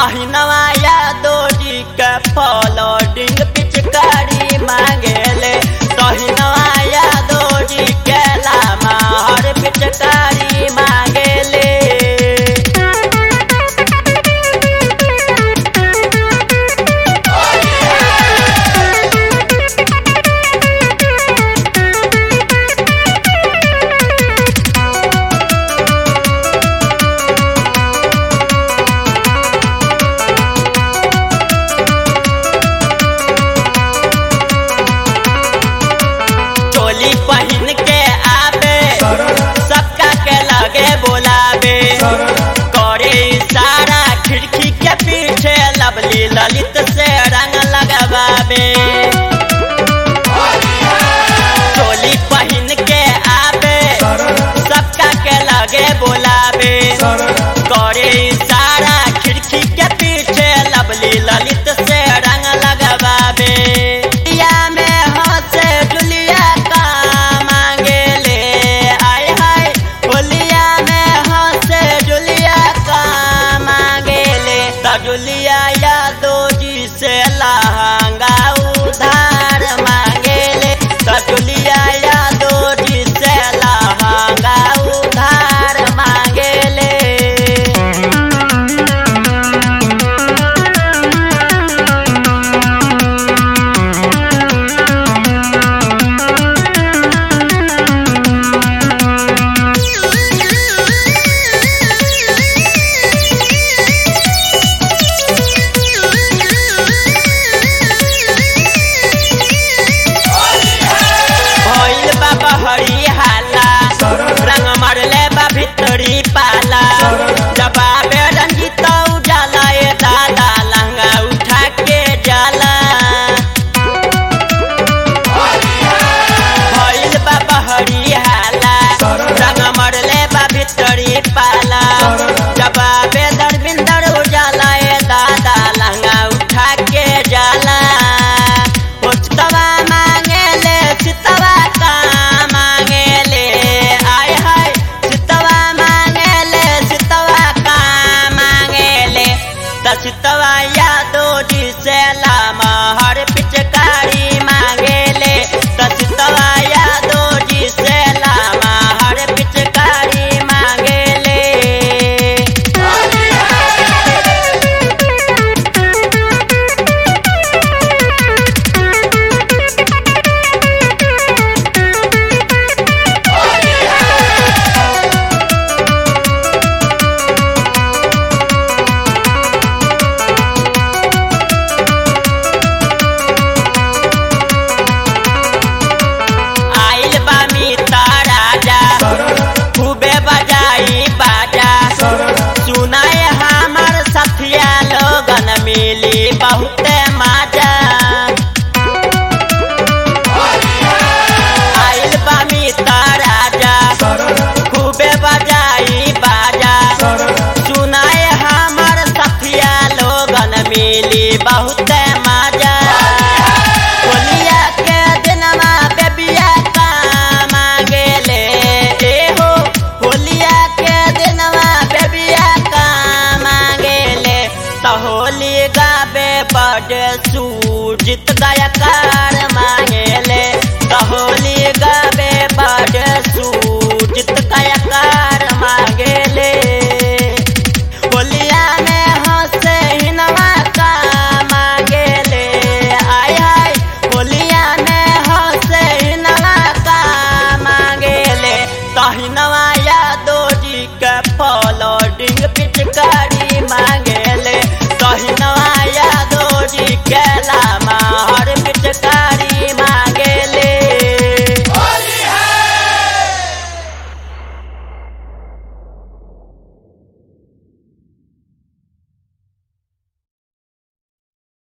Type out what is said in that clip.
अहिनवा यादो जी के फॉलोडिंग पिचकारी मांगेले। अहिनवा यादो जी के लामा हर पिचकारी मांगेले। पहिन के आवे सबका के लगे बोलावे, करे इशारा खिड़की के पीछे लवली ललित से रंग लगवावे। चोली पहिन के आवे सबका के लगे बोलावे, करे इशारा खिड़की के पीछे लवली ललित से रंग लगवावे। जुलिया यादो जी से लहंगा उधार मांगेले। जुलिया यादो जी से लहंगा उधार मांगेले। रंग मरले बा भितरी पाला, जबाबे रंजित उजाला ये दादा लहंगा उठा के जाला। भइल बा बहरी हाला, रंग मरले बा भितरी पाला, जबाबे धर्मिंदर उजाला ये दादा लहंगा उठा के जाला। पुछतवा मांगेले चितवा का मांगेले, चितवा यादो जी से लामा हर पिचकारी मांगेले। चितवा यादो जी से लामा हर पिचकारी मांगेले। खूबे बजाई बाजा, सुनाए हमार सथिया लोगन मिली बहुते मजा। आइल बामी राजा खूबे बजाई बाजा, सुनाए हमार सथिया लोगन मिली बहुते मजा। होलिया के दिनमा बेबिया का मांगेले। होली गावे बड़े सूजित गायका।